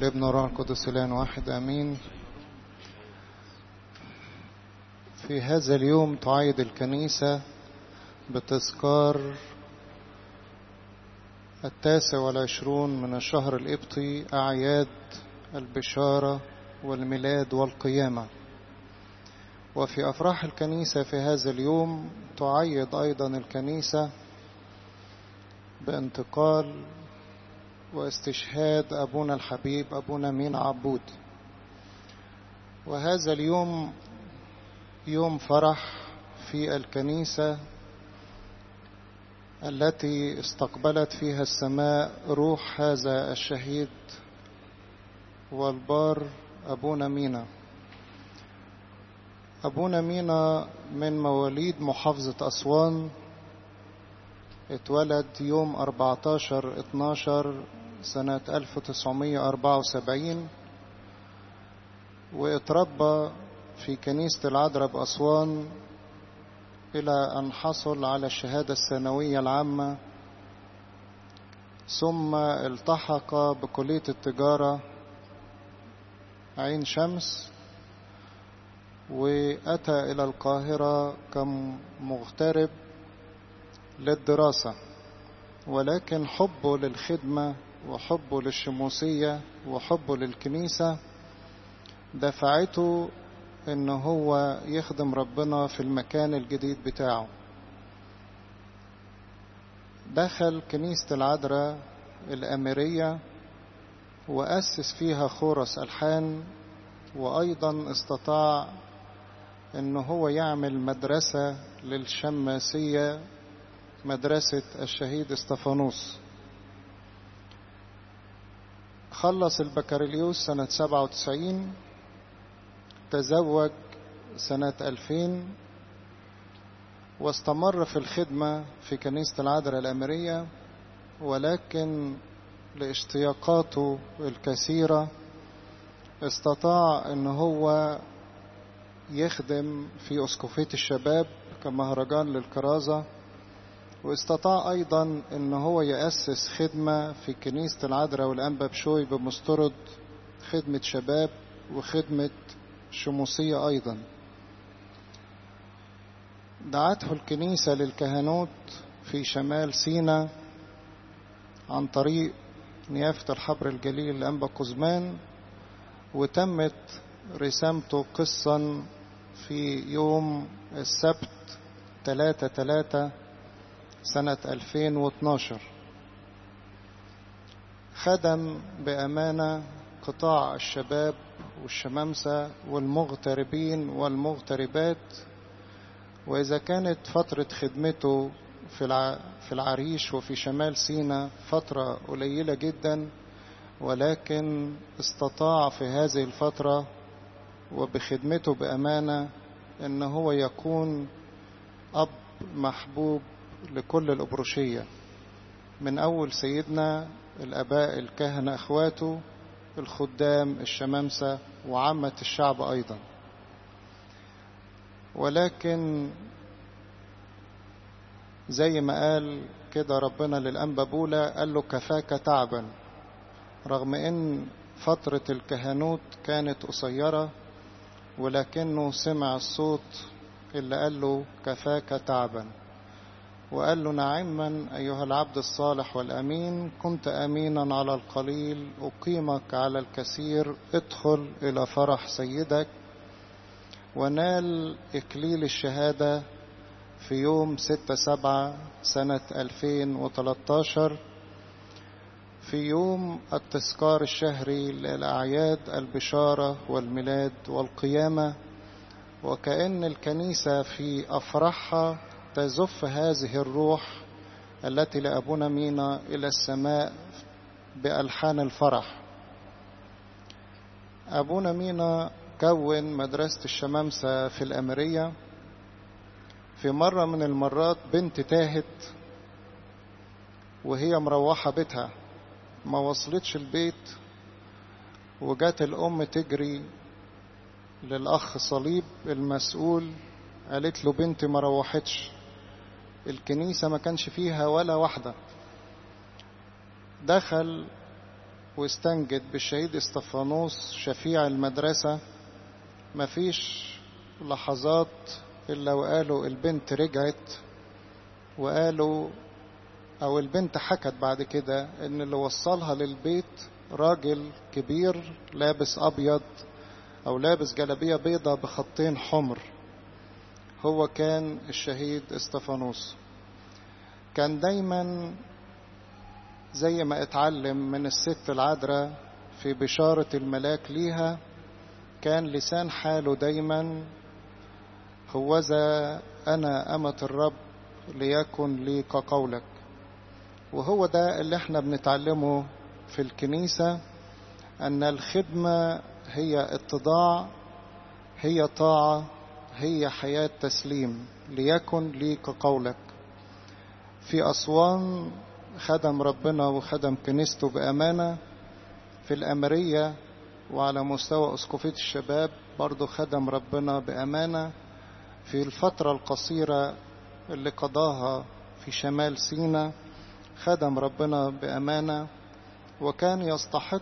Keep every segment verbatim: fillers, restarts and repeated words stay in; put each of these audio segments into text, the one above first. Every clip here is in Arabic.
والابن والروح القدس إله واحد آمين. في هذا اليوم تعيد الكنيسة بتذكار التاسع والعشرون من الشهر القبطي أعياد البشارة والميلاد والقيامة. وفي أفراح الكنيسة في هذا اليوم تعيد أيضا الكنيسة بانتقال واستشهاد أبونا الحبيب أبونا مينا عبود. وهذا اليوم يوم فرح في الكنيسة التي استقبلت فيها السماء روح هذا الشهيد والبار أبونا مينا. أبونا مينا من مواليد محافظة أسوان، اتولد يوم أربعتاشر اتناشر سنة ألف وتسعمائة وأربعة وسبعين، واتربى في كنيسة العذراء بأسوان إلى أن حصل على الشهادة الثانوية العامة، ثم التحق بكلية التجارة عين شمس، وأتى إلى القاهرة كمغترب للدراسة. ولكن حبه للخدمة وحبه للشموسية وحبه للكنيسة دفعته إن هو يخدم ربنا في المكان الجديد بتاعه. دخل كنيسة العذراء الأميرية وأسس فيها خورس ألحان، وأيضا استطاع إن هو يعمل مدرسة للشماسية، مدرسة الشهيد استفانوس. خلص البكالوريوس سنة سبعة وتسعين، تزوج سنة ألفين، واستمر في الخدمة في كنيسة العذراء الأميرية، ولكن لاشتياقاته الكثيرة استطاع ان هو يخدم في أسقفية الشباب كمهرجان للكرازة، واستطاع أيضا ان هو يأسس خدمة في كنيسة العذراء والأنبا بشوي بمسترد، خدمة شباب وخدمة شموسية أيضا. دعته الكنيسة للكهنوت في شمال سيناء عن طريق نيافة الحبر الجليل الأنبا قزمان، وتمت رسامته قصا في يوم السبت ثلاثة ثلاثة سنة ألفين واثناشر. خدم بأمانة قطاع الشباب والشمامسة والمغتربين والمغتربات. وإذا كانت فترة خدمته في العريش وفي شمال سيناء فترة قليلة جدا، ولكن استطاع في هذه الفترة وبخدمته بأمانة إن هو يكون أب محبوب لكل الأبروشية، من أول سيدنا الآباء الكهنة أخواته الخدام الشمامسة وعامة الشعب أيضا. ولكن زي ما قال كده ربنا للأنبا بولا، قال له كفاك تعبا، رغم ان فترة الكهنوت كانت قصيرة، ولكنه سمع الصوت اللي قال له كفاك تعبا، وقال له نعما أيها العبد الصالح والأمين، كنت أمينا على القليل أقيمك على الكثير، ادخل إلى فرح سيدك. ونال إكليل الشهادة في يوم ستة سبعة سنة ألفين وثلاثة عشر، في يوم التذكار الشهري للأعياد البشارة والميلاد والقيامة. وكأن الكنيسة في أفراحها تزف هذه الروح التي لأبونا مينا إلى السماء بألحان الفرح. أبونا مينا كون مدرسة الشمامسة في الأميرية. في مرة من المرات بنت تاهت وهي مروحة بيتها، ما وصلتش البيت، وجات الأم تجري للأخ صليب المسؤول، قالت له بنتي ما روحتش. الكنيسة ما كانش فيها ولا واحدة. دخل واستنجد بالشهيد استفانوس شفيع المدرسة. مفيش لحظات إلا وقالوا البنت رجعت، وقالوا أو البنت حكت بعد كده إن اللي وصلها للبيت راجل كبير لابس أبيض أو لابس جلابية بيضة بخطين حمر، هو كان الشهيد استفانوس. كان دايما زي ما اتعلم من الست العذراء في بشارة الملاك ليها، كان لسان حاله دايما هوذا أنا أمة الرب ليكن لي كقولك. وهو ده اللي احنا بنتعلمه في الكنيسة، أن الخدمة هي اتضاع، هي طاعة، هي حياة تسليم. ليكن لي كقولك. في أسوان خدم ربنا وخدم كنيسته بأمانة، في الأمرية وعلى مستوى أسقفية الشباب برضو خدم ربنا بأمانة. في الفترة القصيرة اللي قضاها في شمال سيناء خدم ربنا بأمانة، وكان يستحق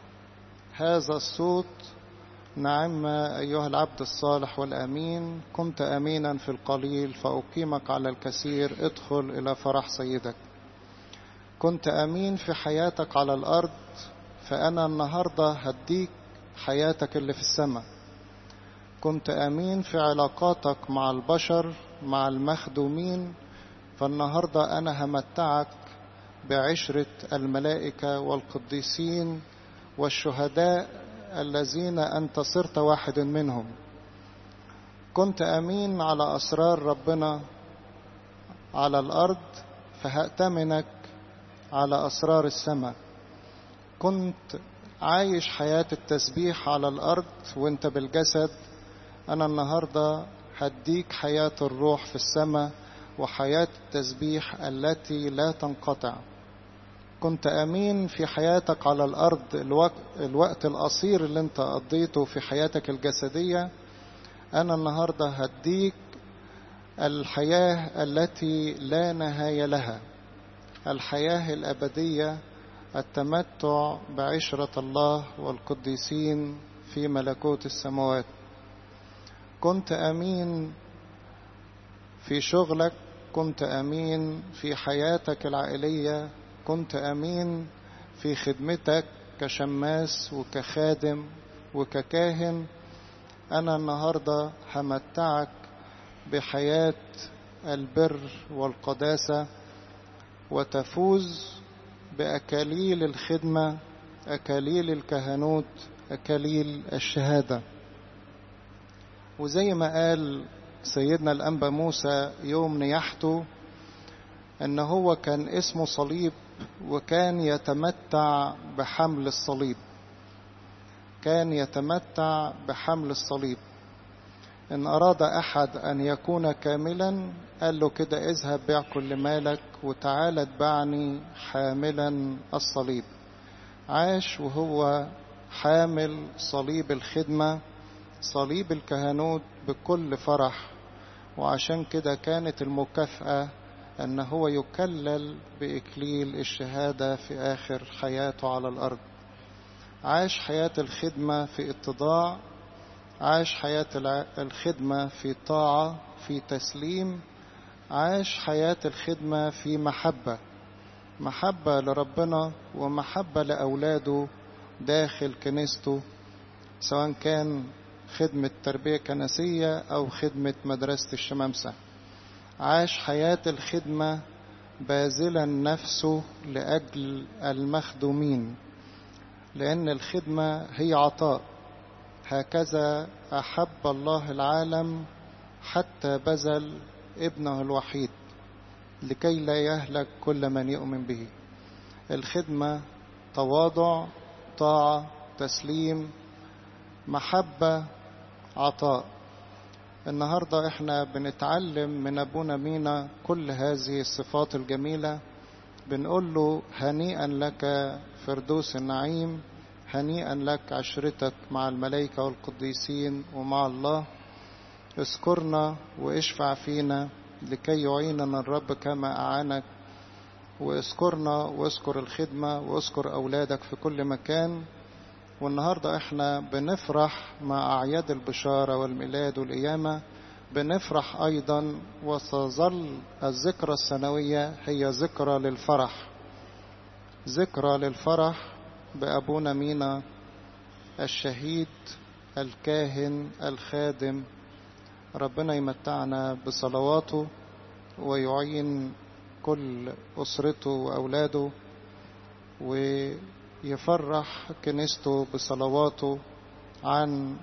هذا الصوت: نعم أيها العبد الصالح والأمين، كنت أمينا في القليل فأقيمك على الكثير، ادخل إلى فرح سيدك. كنت أمين في حياتك على الأرض، فأنا النهاردة هديك حياتك اللي في السماء. كنت أمين في علاقاتك مع البشر مع المخدومين، فالنهاردة أنا همتعك بعشرة الملائكة والقديسين والشهداء الذين أنت صرت واحد منهم. كنت أمين على أسرار ربنا على الأرض، فهأتمنك على أسرار السماء. كنت عايش حياة التسبيح على الأرض وانت بالجسد، أنا النهاردة هديك حياة الروح في السماء وحياة التسبيح التي لا تنقطع. كنت أمين في حياتك على الأرض الوقت, الوقت القصير اللي انت قضيته في حياتك الجسدية، أنا النهاردة هديك الحياة التي لا نهاية لها، الحياة الأبدية، التمتع بعشرة الله والقديسين في ملكوت السماوات. كنت أمين في شغلك، كنت أمين في حياتك العائلية، كنت أمين في خدمتك كشماس وكخادم وككاهن. أنا النهاردة همتعك بحياة البر والقداسة، وتفوز بأكاليل الخدمة، أكاليل الكهنوت، أكاليل الشهادة. وزي ما قال سيدنا الأنبا موسى يوم نياحته أنه هو كان اسمه صليب، وكان يتمتع بحمل الصليب، كان يتمتع بحمل الصليب. إن أراد أحد أن يكون كاملا قال له كده: اذهب بيع كل مالك وتعال اتبعني حاملا الصليب. عاش وهو حامل صليب الخدمة، صليب الكهنوت بكل فرح. وعشان كده كانت المكافأة أن هو يكلل بإكليل الشهادة في آخر حياته على الأرض. عاش حياة الخدمة في اتضاع، عاش حياة الخدمة في طاعة، في تسليم، عاش حياة الخدمة في محبة، محبة لربنا ومحبة لأولاده داخل كنيسته، سواء كان خدمة تربية كنسية أو خدمة مدرسة الشمامسة. عاش حياة الخدمة باذلا نفسه لأجل المخدومين، لأن الخدمة هي عطاء. هكذا أحب الله العالم حتى بذل ابنه الوحيد لكي لا يهلك كل من يؤمن به. الخدمة تواضع، طاعة، تسليم، محبة، عطاء. النهاردة احنا بنتعلم من أبونا مينا كل هذه الصفات الجميلة. بنقول له هنيئا لك فردوس النعيم، هنيئا لك عشرتك مع الملائكة والقديسين ومع الله. اذكرنا واشفع فينا لكي يعيننا الرب كما أعانك واذكرنا واذكر الخدمة واذكر أولادك في كل مكان. والنهاردة احنا بنفرح مع أعياد البشارة والميلاد والقيامة، بنفرح أيضا، وستظل الذكرى السنوية هي ذكرى للفرح، ذكرى للفرح بأبونا مينا الشهيد الكاهن الخادم. ربنا يمتعنا بصلواته ويعين كل أسرته وأولاده، ويفرح كنيسته بصلواته عن